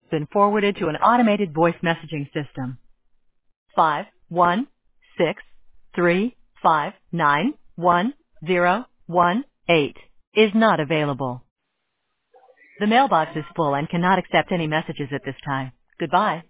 been forwarded to an automated voice messaging system. 516-359-1018 is not available. The mailbox is full and cannot accept any messages at this time. Goodbye.